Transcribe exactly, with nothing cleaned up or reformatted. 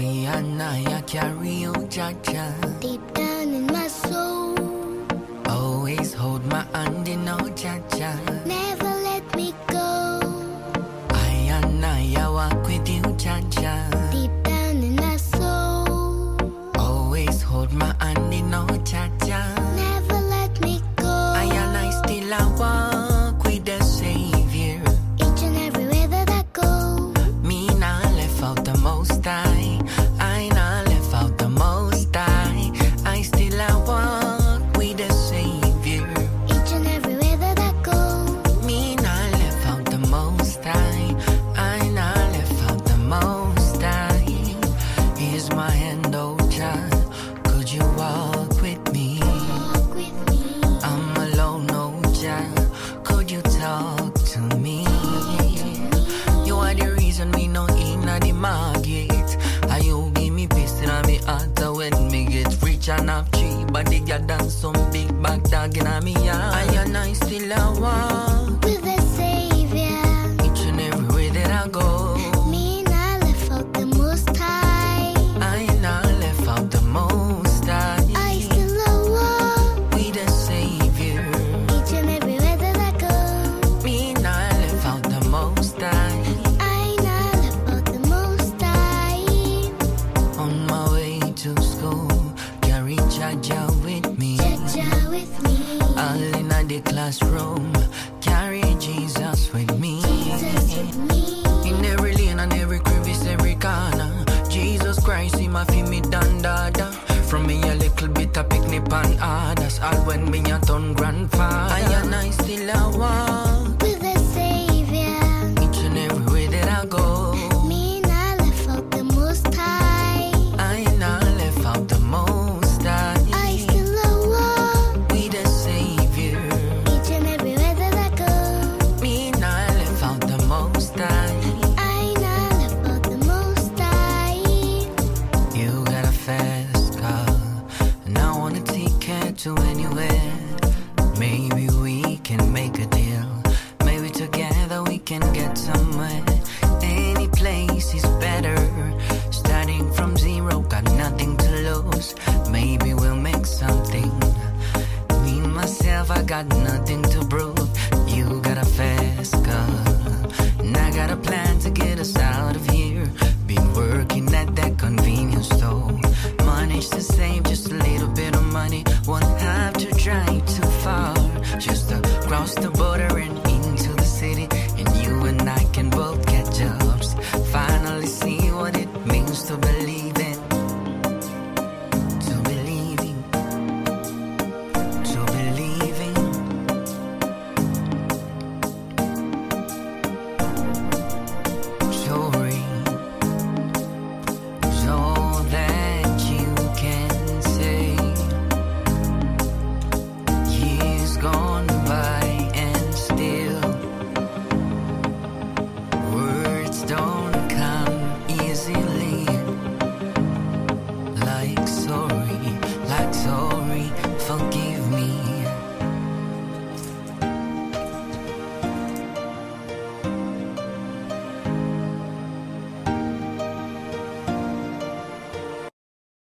I and I, I carry you, Jaja. Deep down in my soul, always hold my hand in, oh, Jaja. Never let me go. I and I, I walk with you, Jaja. Deep down in my soul, always hold my hand in, oh, Jaja. Never let me go. I and I still I walk with the Savior. Each and everywhere that I go, me not left out the Most High. I not left out the Most High. I still I walk with the Savior. Each and everywhere that I go, me not left out the Most High. I not left out the Most High. Here's my hand, oh Jah. Could you walk with me? Walk with me. I'm alone, oh Jah. Could you talk to me? You are the reason me no in at the market. Are you give me peace in my heart when me get rich and have cheap? But they got done some big back dog in me yard. I and I still a walk With the Savior, each and every way that I go. me not left out the Most High. I not left out the Most High. I still a walk with the Savior. each and everywhere that I go. Me not left out the Most High. I not left out the Most High. On my way to school, carry Jaja with me. Jaja with me. All in the classroom, carry Jesus with me. Jesus with me. In every lane and every crevice, every corner, Jesus Christ, he my feel me done dada. From me a little bit of picnic and others, all when me a turn grandfather. I and I still a walk With the Savior, each and every way that I go. me not left out the Most High. I not left out the Most High. I still a walk with the Savior. each and everywhere that I go. Me not left out the Most High. I not left out the Most High. You got a fast car, and I wanna take her to anywhere. Maybe we can make a deal. Maybe together we can get somewhere. Any place is better. Starting from zero, got nothing to lose. Maybe we'll make something. Me, myself, I got nothing to prove. You got a fast car, and I got a plan to get us out of here. Been working at that convenience store, managed to save